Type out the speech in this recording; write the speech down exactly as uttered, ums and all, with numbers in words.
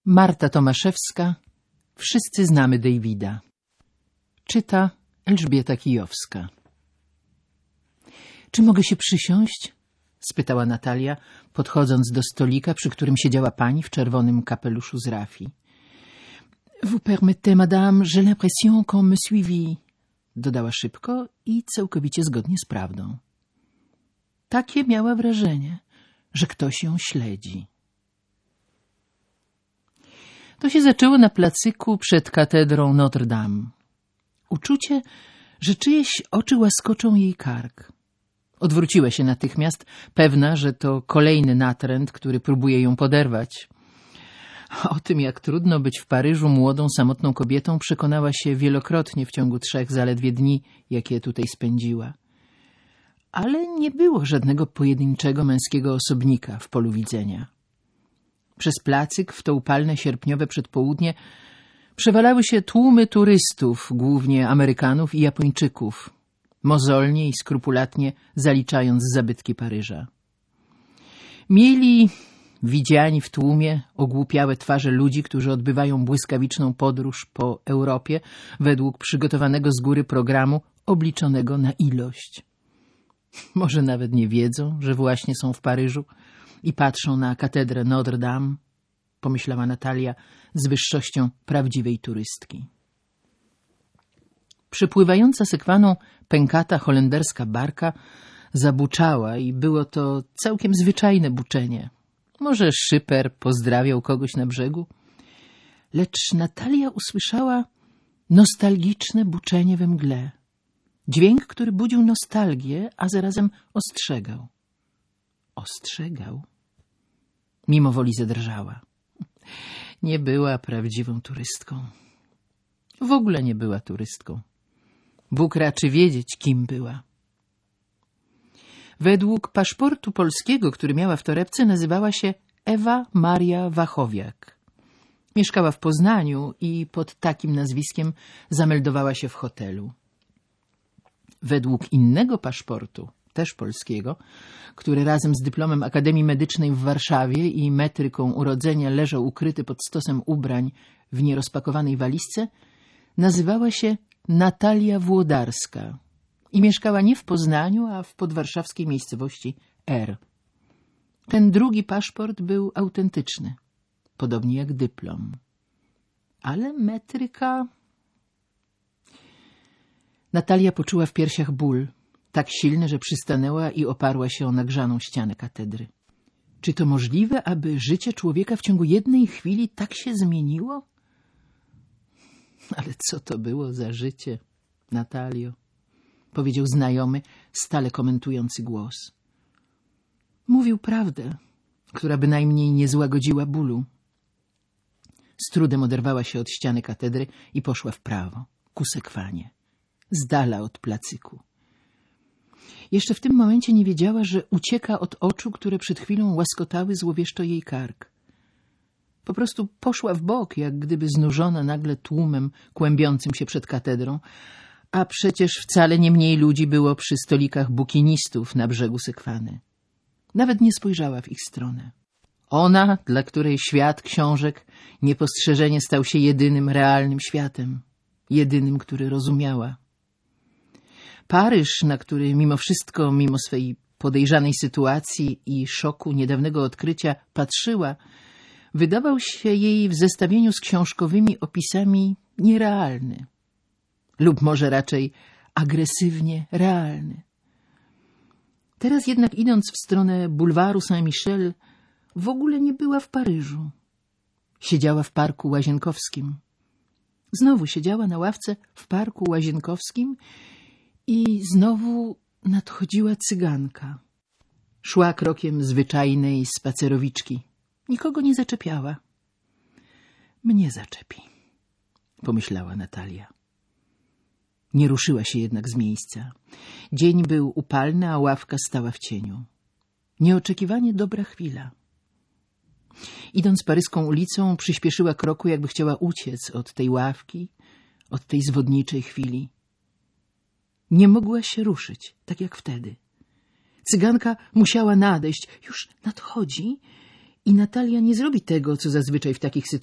Marta Tomaszewska. Wszyscy znamy Davida. Czyta Elżbieta Kijowska. Czy mogę się przysiąść? Spytała Natalia, podchodząc do stolika, przy którym siedziała pani w czerwonym kapeluszu z rafii. Vous permettez, madame, j'ai l'impression qu'on me suivit. Dodała szybko i całkowicie zgodnie z prawdą. Takie miała wrażenie, że ktoś ją śledzi. To się zaczęło na placyku przed katedrą Notre Dame. Uczucie, że czyjeś oczy łaskoczą jej kark. Odwróciła się natychmiast, pewna, że to kolejny natręt, który próbuje ją poderwać. O tym, jak trudno być w Paryżu młodą, samotną kobietą, przekonała się wielokrotnie w ciągu trzech zaledwie dni, jakie tutaj spędziła. Ale nie było żadnego pojedynczego męskiego osobnika w polu widzenia. Przez placyk w to upalne sierpniowe przedpołudnie przewalały się tłumy turystów, głównie Amerykanów i Japończyków, mozolnie i skrupulatnie zaliczając zabytki Paryża. Mieli widziani w tłumie ogłupiałe twarze ludzi, którzy odbywają błyskawiczną podróż po Europie według przygotowanego z góry programu obliczonego na ilość. Może nawet nie wiedzą, że właśnie są w Paryżu i patrzą na katedrę Notre Dame, pomyślała Natalia z wyższością prawdziwej turystki. Przepływająca sekwaną pękata holenderska barka zabuczała i było to całkiem zwyczajne buczenie. Może szyper pozdrawiał kogoś na brzegu, lecz Natalia usłyszała nostalgiczne buczenie we mgle. Dźwięk, który budził nostalgię, a zarazem ostrzegał. Ostrzegał? Mimo woli zadrżała. Nie była prawdziwą turystką. W ogóle nie była turystką. Bóg raczy wiedzieć, kim była. Według paszportu polskiego, który miała w torebce, nazywała się Ewa Maria Wachowiak. Mieszkała w Poznaniu i pod takim nazwiskiem zameldowała się w hotelu. Według innego paszportu, też polskiego, który razem z dyplomem Akademii Medycznej w Warszawie i metryką urodzenia leżał ukryty pod stosem ubrań w nierozpakowanej walizce, nazywała się Natalia Włodarska i mieszkała nie w Poznaniu, a w podwarszawskiej miejscowości R. Ten drugi paszport był autentyczny, podobnie jak dyplom. Ale metryka... Natalia poczuła w piersiach ból, tak silny, że przystanęła i oparła się o nagrzaną ścianę katedry. Czy to możliwe, aby życie człowieka w ciągu jednej chwili tak się zmieniło? Ale co to było za życie, Natalio? Powiedział znajomy, stale komentujący głos. Mówił prawdę, która bynajmniej nie złagodziła bólu. Z trudem oderwała się od ściany katedry i poszła w prawo, ku sekwanie, z dala od placyku. Jeszcze w tym momencie nie wiedziała, że ucieka od oczu, które przed chwilą łaskotały złowieszczo jej kark. Po prostu poszła w bok, jak gdyby znużona nagle tłumem kłębiącym się przed katedrą, a przecież wcale nie mniej ludzi było przy stolikach bukinistów na brzegu sekwany. Nawet nie spojrzała w ich stronę. Ona, dla której świat książek niepostrzeżenie stał się jedynym realnym światem, jedynym, który rozumiała. Paryż, na który mimo wszystko, mimo swej podejrzanej sytuacji i szoku niedawnego odkrycia patrzyła, wydawał się jej w zestawieniu z książkowymi opisami nierealny. Lub może raczej agresywnie realny. Teraz jednak idąc w stronę bulwaru Saint-Michel, w ogóle nie była w Paryżu. Siedziała w parku Łazienkowskim. Znowu siedziała na ławce w parku Łazienkowskim i znowu nadchodziła cyganka. Szła krokiem zwyczajnej spacerowiczki. Nikogo nie zaczepiała. Mnie zaczepi, pomyślała Natalia. Nie ruszyła się jednak z miejsca. Dzień był upalny, a ławka stała w cieniu. Nieoczekiwanie dobra chwila. Idąc paryską ulicą, przyspieszyła kroku, jakby chciała uciec od tej ławki, od tej zwodniczej chwili. Nie mogła się ruszyć, tak jak wtedy. Cyganka musiała nadejść. Już nadchodzi i Natalia nie zrobi tego, co zazwyczaj w takich sytuacjach